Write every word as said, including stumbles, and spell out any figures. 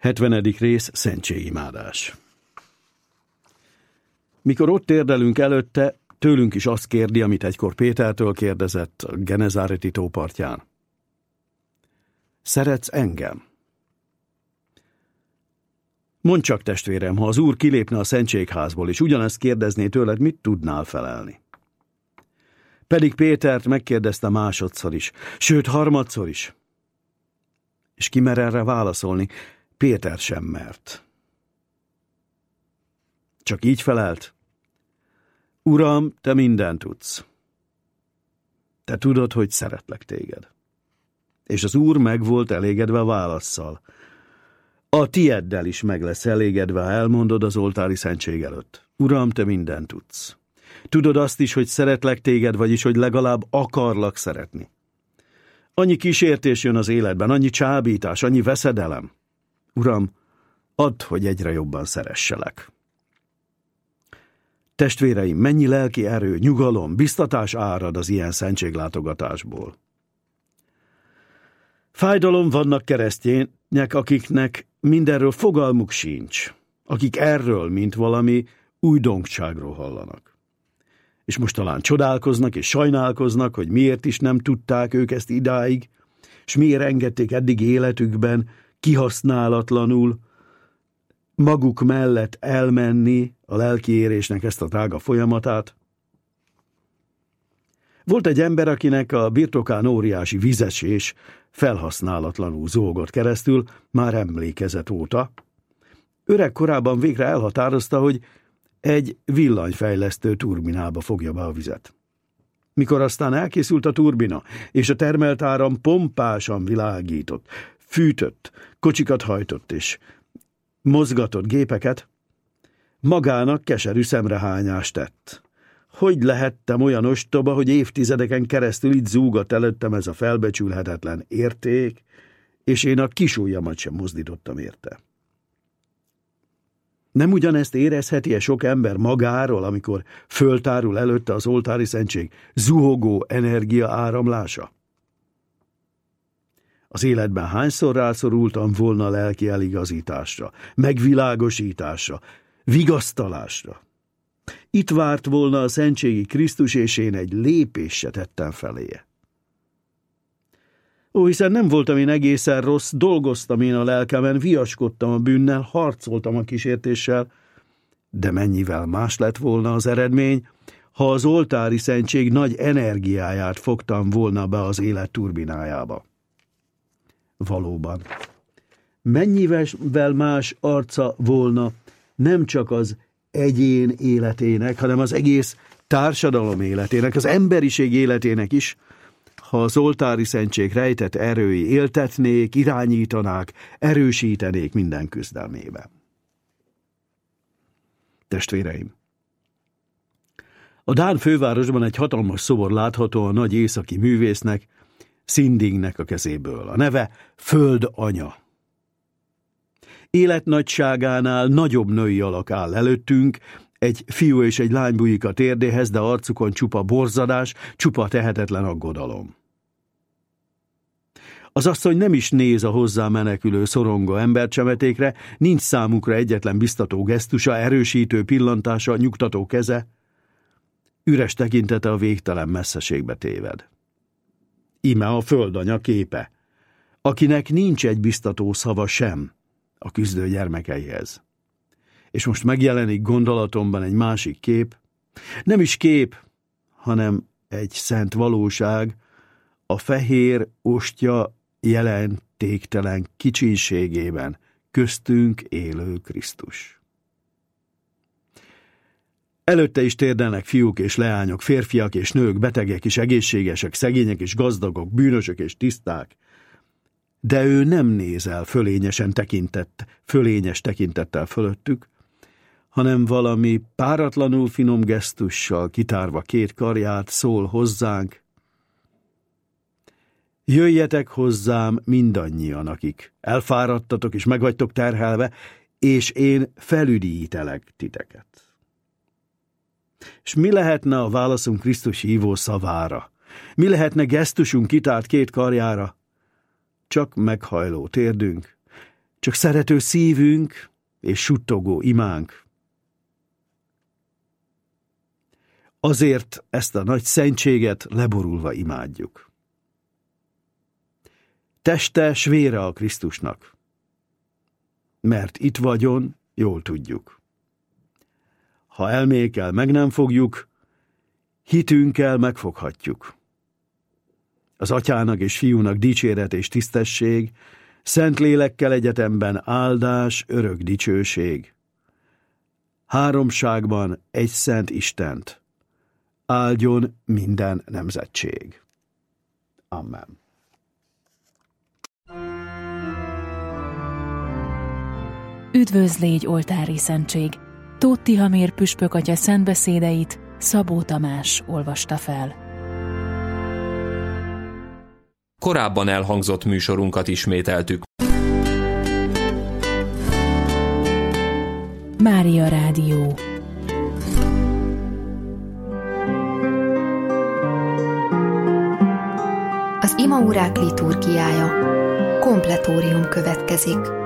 hetvenedik rész Szentségimádás. Mikor ott térdelünk előtte, tőlünk is azt kérdi, amit egykor Pétertől kérdezett a Genezáreti tó partján. Szeretsz engem? Mondd csak, testvérem, ha az Úr kilépne a szentségházból, és ugyanezt kérdezné tőled, mit tudnál felelni? Pedig Pétert megkérdezte másodszor is, sőt harmadszor is. És ki mer erre válaszolni? Péter sem mert. Csak így felelt. Uram, te mindent tudsz. Te tudod, hogy szeretlek téged. És az Úr meg volt elégedve a válasszal. A tieddel is meg lesz elégedve, ha elmondod az oltári szentség előtt. Uram, te mindent tudsz. Tudod azt is, hogy szeretlek téged, vagyis, hogy legalább akarlak szeretni. Annyi kísértés jön az életben, annyi csábítás, annyi veszedelem. Uram, add, hogy egyre jobban szeresselek. Testvéreim, mennyi lelki erő, nyugalom, biztatás árad az ilyen szentséglátogatásból. Fájdalom, vannak keresztények, akiknek mindenről fogalmuk sincs, akik erről, mint valami újdonságról hallanak. És most talán csodálkoznak és sajnálkoznak, hogy miért is nem tudták ők ezt idáig, és miért engedték eddig életükben kihasználatlanul maguk mellett elmenni a lelkiérésnek ezt a drága folyamatát. Volt egy ember, akinek a birtokán óriási vízesés felhasználatlanul zúgott keresztül, már emlékezet óta. Öreg korában végre elhatározta, hogy egy villanyfejlesztő turbinába fogja be a vizet. Mikor aztán elkészült a turbina, és a termelt áram pompásan világított, fűtött, kocsikat hajtott és mozgatott gépeket, magának keserű szemrehányást tett. Hogy lehettem olyan ostoba, hogy évtizedeken keresztül itt zúgott előttem ez a felbecsülhetetlen érték, és én a kis ujjamat sem mozdítottam érte. Nem ugyanezt érezheti-e sok ember magáról, amikor föltárul előtte az oltári szentség zuhogó energia áramlása? Az életben hányszor rászorultam volna lelki eligazításra, megvilágosításra, vigasztalásra. Itt várt volna a szentségi Krisztus, és én egy lépést se tettem feléje. Ó, hiszen nem voltam én egészen rossz, dolgoztam én a lelkemen, viaskodtam a bűnnel, harcoltam a kísértéssel, de mennyivel más lett volna az eredmény, ha az oltári szentség nagy energiáját fogtam volna be az élet turbinájába. Valóban. Mennyivel más arca volna nem csak az egyén életének, hanem az egész társadalom életének, az emberiség életének is, ha az oltári szentség rejtett erői éltetnék, irányítanák, erősítenék minden küzdelmében. Testvéreim! A dán fővárosban egy hatalmas szobor látható a nagy északi művésznek, Sindingnek a kezéből. A neve Föld Anya. Életnagyságánál nagyobb női alak áll előttünk, egy fiú és egy lány bújik a térdéhez, de arcukon csupa borzadás, csupa tehetetlen aggodalom. Az asszony nem is néz a hozzá menekülő szorongó embercsemetékre, nincs számukra egyetlen biztató gesztusa, erősítő pillantása, nyugtató keze. Üres tekintete a végtelen messzeségbe téved. Íme a Földanya képe, akinek nincs egy biztató szava sem a küzdő gyermekeihez. És most megjelenik gondolatomban egy másik kép, nem is kép, hanem egy szent valóság, a fehér ostya jelentéktelen kicsinségében köztünk élő Krisztus. Előtte is térdelnek fiúk és leányok, férfiak és nők, betegek és egészségesek, szegények és gazdagok, bűnösök és tiszták, de ő nem néz el fölényesen tekintett, fölényes tekintettel fölöttük, hanem valami páratlanul finom gesztussal kitárva két karját szól hozzánk: jöjjetek hozzám mindannyian, akik elfáradtatok és meg vagytok terhelve, és én felüdítelek titeket. És mi lehetne a válaszunk Krisztus hívó szavára? Mi lehetne gesztusunk kitárt két karjára? Csak meghajló térdünk, csak szerető szívünk és suttogó imánk. Azért ezt a nagy szentséget leborulva imádjuk. Teste s vére a Krisztusnak, mert itt vagyon, jól tudjuk. Ha elmékkel meg nem fogjuk, hitünkkel megfoghatjuk. Az Atyának és Fiúnak dicséret és tisztesség, szent lélekkel egyetemben áldás, örök dicsőség. Háromságban egy szent Istent, áldjon minden nemzetség. Amen. Üdvözl légy, oltári szentség! Tóth Tihamér püspök atya szentbeszédeit Szabó Tamás olvasta fel. Korábban elhangzott műsorunkat ismételtük. Mária Rádió. Az imaórák liturgiája. Kompletórium következik.